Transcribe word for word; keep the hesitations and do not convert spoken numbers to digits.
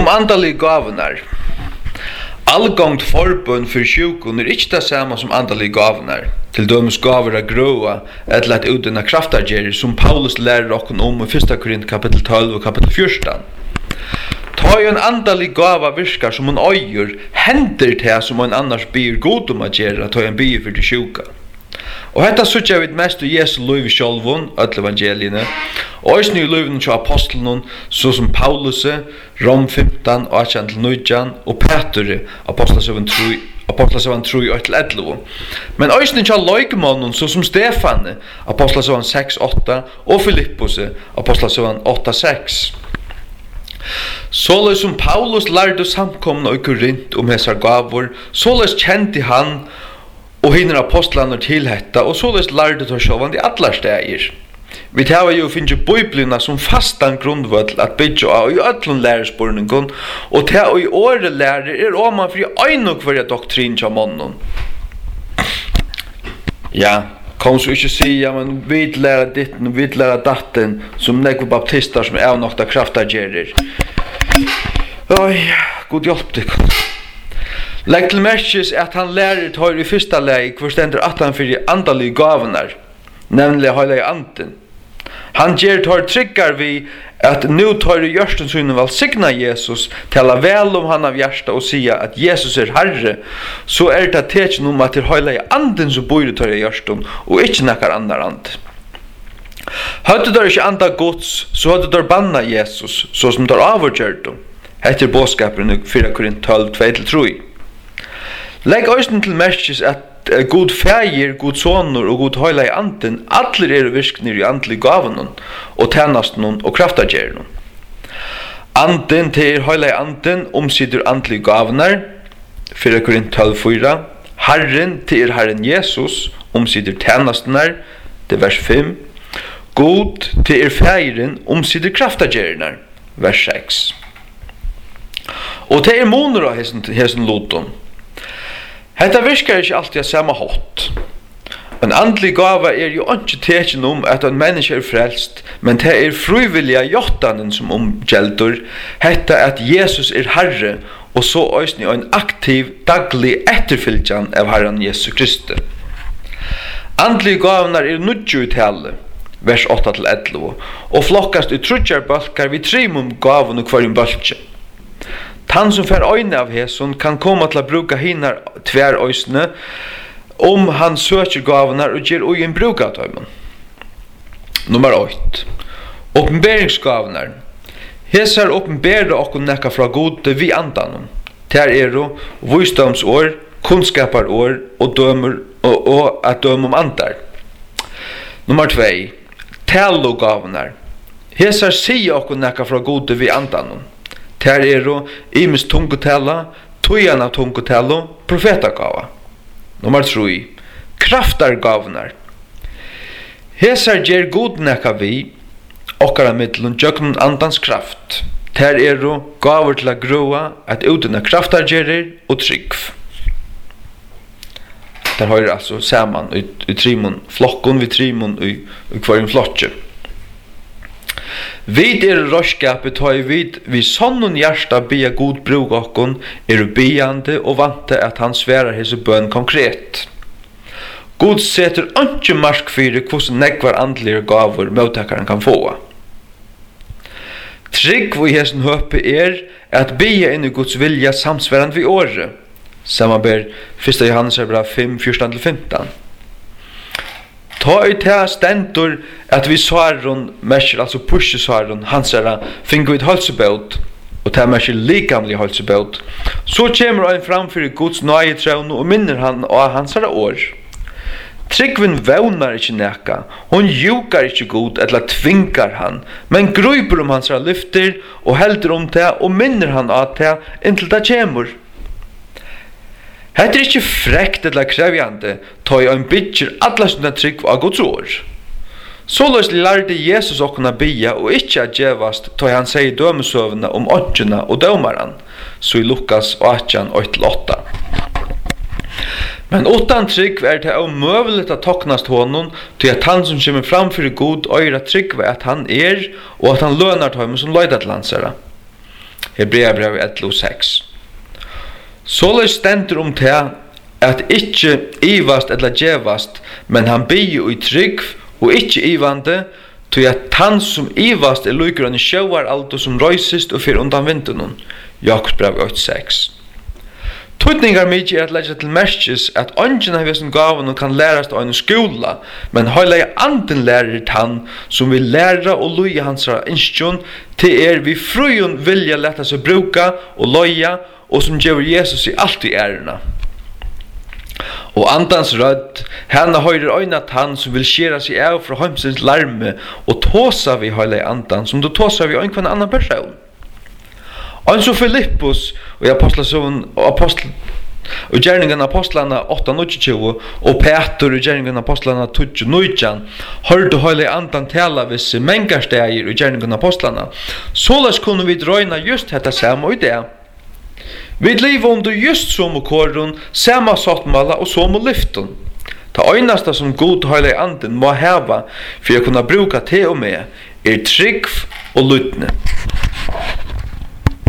andalige gavenar. Allgångt forbund for sjukon er ikke det samme som andalige gavenar. Til dømes gaver av grøa, eller at utdønna kraftargerir, som Paulus lærer okken om i første Korint kapitel tolv og kapitel fjorton. Ta jo en andalig gava virkar som en øyer, hender til som en annars byr god om å gjøre, ta en byr for de sjuka. Og hetta sutja vi mest i Jesu liv i sjálvun, öll evangeliene, og eisne i livene til apostelen, så som Paulus, Rom femton, eighteen til nineteen, og Peter, apostelen tru og til elleve. Men eisne til loikmannen, så som Stefan, apostelen six åtta, og Filippus, apostelen åtta six. Såleis som Paulus lærde samkomna i Korint om hesar gavor, såleis kjente han og hinner apostlarna til hetta, og såleis lærde tar sjåvan i allar stegir. Vi tar jo finne Biblina som fastan grundvødl at bygja av i öllun lærespurningun, og ta og i åre lærer er oman fri øynok hverja doktrin tja månnen. Ja, kom så ikke si, ja, men vi lærer ditten, vi lærer datten, som nekve baptister som er nokta kraftagerir. Oi, god hjelp deg. Legg til merkes at han lærer tøyr i fyrsta leg, hvor stendur at han fyrir andalige gavenar, nemlig heilige anden. Han gjer tøyr tryggar vi at nu tøyr i gjørsten synen vel signa Jesus, tala vel om han av hjärsta og sia at Jesus er Herre, så er det tekjen om at det er heilige anden som bor i tøyr i gjørsten, og ikkje nekkar andar and. Høyde der ikkje anda gods, så høyde der banna Jesus, så som der avgjørdom. Hette er bådskapen i første Korint tolv two til three. Legg øysten til merkes at god fægir, god sonur og god heilige anden, allir er virknir i andlig gavenon, og tænastenon og kraftagerenon. Anden til heilige anden omsider andlig gavenar, første Korint tolv four. Herren til Herren Jesus omsider tænastenar, det vers five. God til er fægiren omsider kraftagerenar, vers six. Og til er moner av hessen, hessen loton. Hetta virkar ikke alltid samme hot. En andlig gava er jo ikke tekjen om at en menneske er frelst, men det er frivilliga jottanen som omgjeldur, hetta at Jesus er Herre, og så òsni en aktiv, daglig etterfylgjan av Herren Jesus Kristi. Andlig gavanar er nudju i tale, vers åtta til elleve, og flokkast i trudjar balkar vi trimum gavun og kvarjum balkje. Han som fer øyne av heson kan komme til å bruka hinar tver øysene om han søker gavenar og gir ui en bruk av tøymen. Nummer eight. Oppenberingsgavenar. Hesar oppenbera okkur nekka fra gode vi andanum. Ter er jo visdomsår, kunnskaparår og dømer og, og at døm om andar. Nummer two. Taloggavenar. Hesar sier okkur nekka fra gode vi andanum. Ter er jo imes tungotella, tøyan av tungotella, profetagava. Nummer three. Kraftargavnar. Hesar gjer god nekka vi, okkara middelen jöknun andans kraft. Ter er jo gaver til a grua at utdøna kraftargerir og tryggv. Der høyrer altså saman i, i trimon flokkon, vi trimon i, i kvarjum flokje. Vid er råskapet har vid vi sonnun hjärsta bia god bruk okkon, er biande og vante at han sverar hese bøn konkret. God seter ikke mark fyrir hvordan negvar andlige gaver mottakaren kan få. Trygg vi hesen høpe er at bia inn i Guds vilja samsverand vi året. Sammanber første Johannes brev five fourteen til fifteen. Ta i ta stendur at vi svarun mesjer, altså pushe svarun, hans er fingu et halsebøt, og ta mesjer likamlig halsebøt, så kommer han fram fyrir Guds nøye trevn og minner han av hans er år. Tryggvin vevnar ikkje nekka, hon jukar ikkje god eller tvingar han, men gruper om hans er lyfter og helder om det og minner han av det inntil det kommer. Hetta er ikkje frekt eller krevjande, tøy ein byggjer alla sina trygg av Guds år. Såleis lærde Jesus okkona bia og ikkje at gjevast, tøy han sier dømesøvna om åttjena og dømaran, så i Lukas eighteen eight til eight. Men utan trygg er det omøveligt at toknast honom, til at han som kommer fram fyrir god øyra trygg at han er, og at han lønar tøymen som løyda til hansara. Hebreabrevet ellefu seks. Således stendur om det at ikkje ivast eller djevast, men han bygger i trygg og ikkje ivande, til at han som ivast er lykeren i sjøvar alt og som røysist og fyr undan vindunnen. Jakobsbrev åtte seks. Tøytningar mykje er at leggja til merkes at ånden av vesen gaven kan lærast av en skola, men heile anden lærer han som vil læra og loja hans instjon til er vi frøyon vilja leta seg bruka og loja og som gjør Jesus i alt i ærena. Og andans rødd, henne høyrer øynat han som vil skjera seg av fra heimsins larme og tåsa vi heile andan som du tåsa vi øynkvann annan person. Og så Filippus og i apostlasjonen og apostel og gjerningen apostlene åtte tjue og Peter og gjerningen apostlene tolv nitton hørte heile andan tala visse mengarsteier og gjerningen apostlene. Således kunne vi drøyna just dette samme og det. Vi lever under just som korron, samma sattmala og som lyften. Det øyneste som god heile anden må heva for å kunne bruka te og med er trygg og lyttne.